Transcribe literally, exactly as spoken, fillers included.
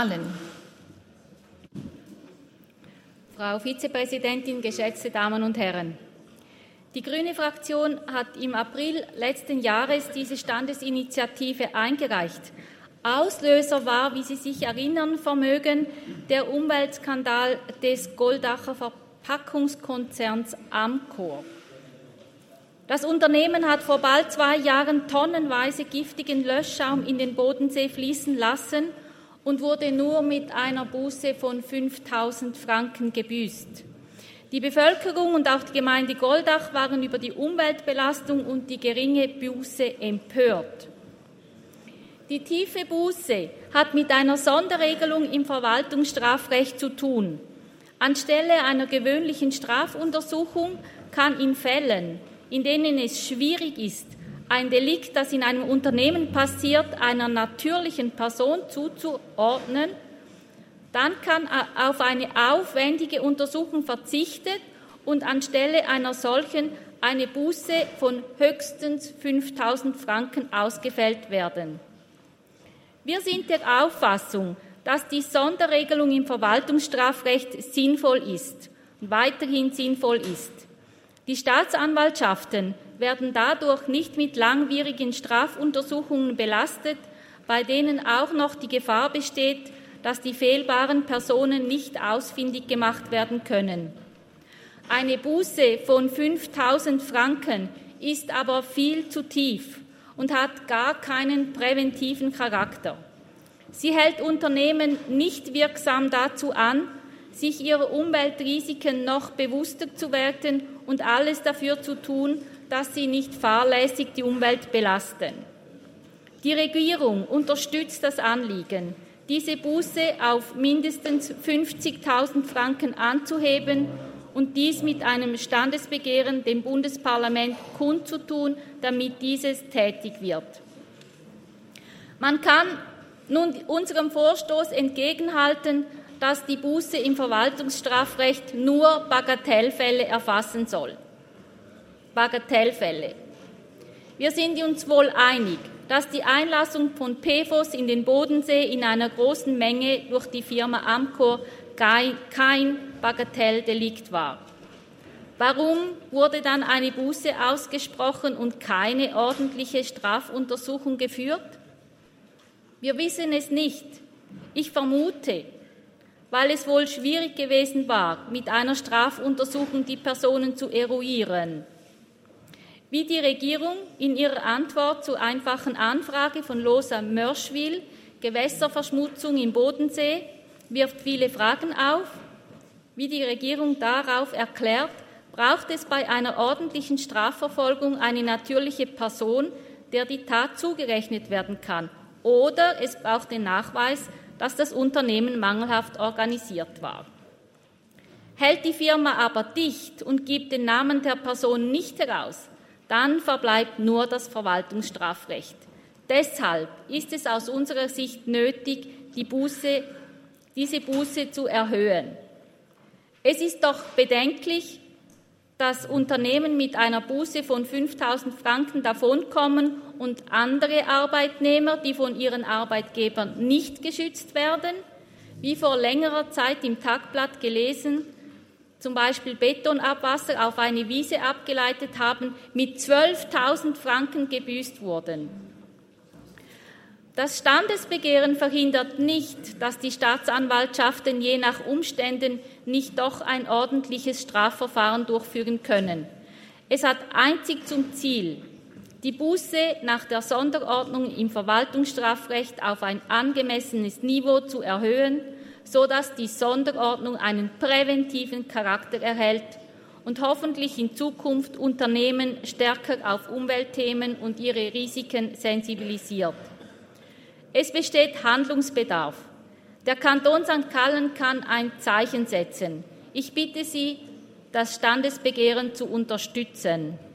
Frau Vizepräsidentin, geschätzte Damen und Herren! Die grüne Fraktion hat im April letzten Jahres diese Standesinitiative eingereicht. Auslöser war, wie Sie sich erinnern vermögen, der Umweltskandal des Goldacher Verpackungskonzerns Amcor. Das Unternehmen hat vor bald zwei Jahren tonnenweise giftigen Löschschaum in den Bodensee fließen lassen und wurde nur mit einer Buße von fünftausend Franken gebüßt. Die Bevölkerung und auch die Gemeinde Goldach waren über die Umweltbelastung und die geringe Buße empört. Die tiefe Buße hat mit einer Sonderregelung im Verwaltungsstrafrecht zu tun. Anstelle einer gewöhnlichen Strafuntersuchung kann in Fällen, in denen es schwierig ist, ein Delikt, das in einem Unternehmen passiert, einer natürlichen Person zuzuordnen, dann kann auf eine aufwendige Untersuchung verzichtet und anstelle einer solchen eine Buße von höchstens fünftausend Franken ausgefällt werden. Wir sind der Auffassung, dass die Sonderregelung im Verwaltungsstrafrecht sinnvoll ist und weiterhin sinnvoll ist. Die Staatsanwaltschaften werden dadurch nicht mit langwierigen Strafuntersuchungen belastet, bei denen auch noch die Gefahr besteht, dass die fehlbaren Personen nicht ausfindig gemacht werden können. Eine Buße von fünftausend Franken ist aber viel zu tief und hat gar keinen präventiven Charakter. Sie hält Unternehmen nicht wirksam dazu an, sich ihrer Umweltrisiken noch bewusster zu werden und alles dafür zu tun, dass sie nicht fahrlässig die Umwelt belasten. Die Regierung unterstützt das Anliegen, diese Buße auf mindestens fünfzigtausend Franken anzuheben und dies mit einem Standesbegehren dem Bundesparlament kundzutun, damit dieses tätig wird. Man kann nun unserem Vorstoß entgegenhalten, dass die Buße im Verwaltungsstrafrecht nur Bagatellfälle erfassen soll. Bagatellfälle. Wir sind uns wohl einig, dass die Einlassung von P F O S in den Bodensee in einer großen Menge durch die Firma Amcor kein Bagatelldelikt war. Warum wurde dann eine Buße ausgesprochen und keine ordentliche Strafuntersuchung geführt? Wir wissen es nicht. Ich vermute, weil es wohl schwierig gewesen war, mit einer Strafuntersuchung die Personen zu eruieren. Wie die Regierung in ihrer Antwort zur einfachen Anfrage von Losa Mörschwil, Gewässerverschmutzung im Bodensee, wirft viele Fragen auf. Wie die Regierung darauf erklärt, braucht es bei einer ordentlichen Strafverfolgung eine natürliche Person, der die Tat zugerechnet werden kann. Oder es braucht den Nachweis, dass das Unternehmen mangelhaft organisiert war. Hält die Firma aber dicht und gibt den Namen der Person nicht heraus, dann verbleibt nur das Verwaltungsstrafrecht. Deshalb ist es aus unserer Sicht nötig, die Buße, diese Buße zu erhöhen. Es ist doch bedenklich, dass Unternehmen mit einer Buße von fünftausend Franken davonkommen und andere Arbeitnehmer, die von ihren Arbeitgebern nicht geschützt werden, wie vor längerer Zeit im Tagblatt gelesen, zum Beispiel Betonabwasser auf eine Wiese abgeleitet haben, mit zwölftausend Franken gebüßt wurden. Das Standesbegehren verhindert nicht, dass die Staatsanwaltschaften je nach Umständen nicht doch ein ordentliches Strafverfahren durchführen können. Es hat einzig zum Ziel, die Buße nach der Sonderordnung im Verwaltungsstrafrecht auf ein angemessenes Niveau zu erhöhen, sodass die Sonderordnung einen präventiven Charakter erhält und hoffentlich in Zukunft Unternehmen stärker auf Umweltthemen und ihre Risiken sensibilisiert. Es besteht Handlungsbedarf. Der Kanton Sankt Gallen kann ein Zeichen setzen. Ich bitte Sie, das Standesbegehren zu unterstützen.